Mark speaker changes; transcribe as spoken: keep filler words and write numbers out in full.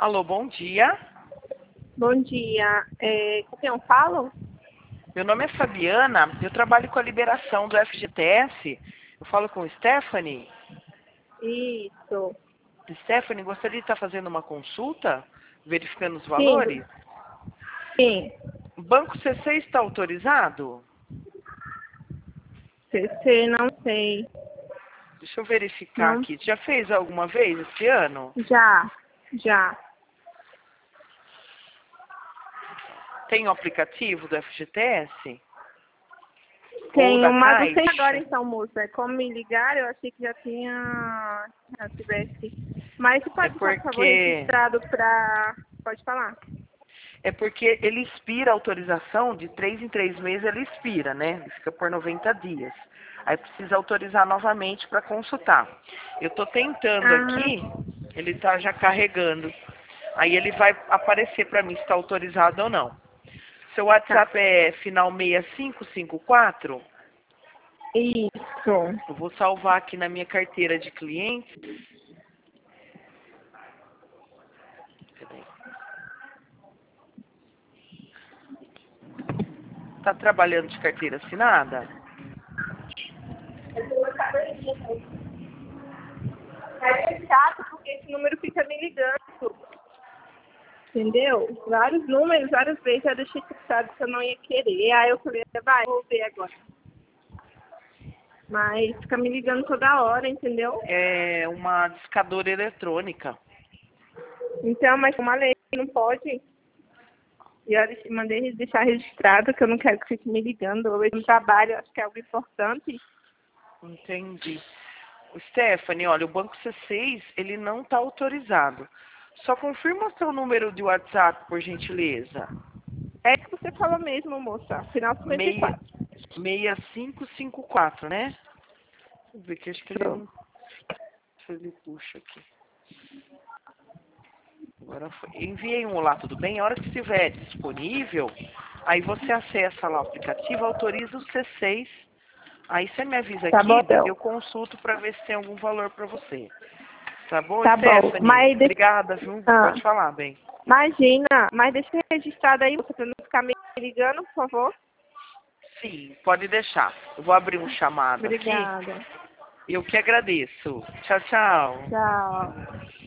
Speaker 1: Alô, bom dia.
Speaker 2: Bom dia. É, com quem eu falo?
Speaker 1: Meu nome é Fabiana, eu trabalho com a liberação do F G T S. Eu falo com Stephanie.
Speaker 2: Isso.
Speaker 1: Stephanie, gostaria de estar fazendo uma consulta, verificando os
Speaker 2: Sim.
Speaker 1: valores?
Speaker 2: Sim.
Speaker 1: O Banco C C está autorizado?
Speaker 2: C C, não sei.
Speaker 1: Deixa eu verificar
Speaker 2: Não.
Speaker 1: aqui. Já fez alguma vez esse ano?
Speaker 2: Já. Já.
Speaker 1: Tem o aplicativo do F G T S? Ou
Speaker 2: Tenho,
Speaker 1: da
Speaker 2: mas não sei
Speaker 1: Caixa?
Speaker 2: agora então, moça. Como me ligaram, eu achei que já tinha. Já tivesse. Mas você
Speaker 1: É
Speaker 2: pode deixar, por favor,
Speaker 1: porque...
Speaker 2: registrado para. Pode falar.
Speaker 1: É porque ele expira a autorização, de três em três meses ele expira, né? Ele fica por noventa dias. Aí precisa autorizar novamente para consultar. Eu estou tentando
Speaker 2: Ah,
Speaker 1: aqui, ele está já carregando. Aí ele vai aparecer para mim se está autorizado ou não. Seu
Speaker 2: tá.
Speaker 1: WhatsApp é final seis cinco cinco quatro?
Speaker 2: Isso.
Speaker 1: Eu vou salvar aqui na minha carteira de clientes. Peraí. Tá trabalhando de carteira assinada?
Speaker 2: É chato porque esse número fica me ligando. Entendeu? Vários números, várias vezes eu deixei fixado que eu não ia querer. Aí eu falei, vai, vou ver agora. Mas fica me ligando toda hora, entendeu?
Speaker 1: É uma discadora eletrônica.
Speaker 2: Então, mas como a lei não pode, e eu deixei- mandei deixar registrado que eu não quero que fique me ligando. Hoje no trabalho, eu acho que é algo importante.
Speaker 1: Entendi. Stephanie, olha, o Banco C seis, ele não está autorizado. Só confirma o seu número de WhatsApp, por gentileza.
Speaker 2: É que você falou mesmo, moça. Final cinquenta e
Speaker 1: Meia-
Speaker 2: quatro.
Speaker 1: seis cinco cinco quatro, né? Deixa eu ver que acho que ele não... Deixa ele puxa aqui. Agora foi. Enviei um olá, tudo bem? A hora que estiver disponível, aí você acessa lá o aplicativo, autoriza o C seis. Aí você me avisa
Speaker 2: Tá bom,
Speaker 1: aqui,
Speaker 2: então.
Speaker 1: eu consulto para ver se tem algum valor para você. Tá bom,
Speaker 2: Tá bom.
Speaker 1: Stephanie?
Speaker 2: Mas deixa...
Speaker 1: Obrigada, viu?
Speaker 2: Ah,
Speaker 1: Pode falar, bem.
Speaker 2: imagina, mas deixa registrado aí, moça, pra não ficar me ligando, por favor.
Speaker 1: Sim, pode deixar. Eu vou abrir um chamado aqui.
Speaker 2: Obrigada.
Speaker 1: Eu que agradeço. Tchau, tchau.
Speaker 2: Tchau.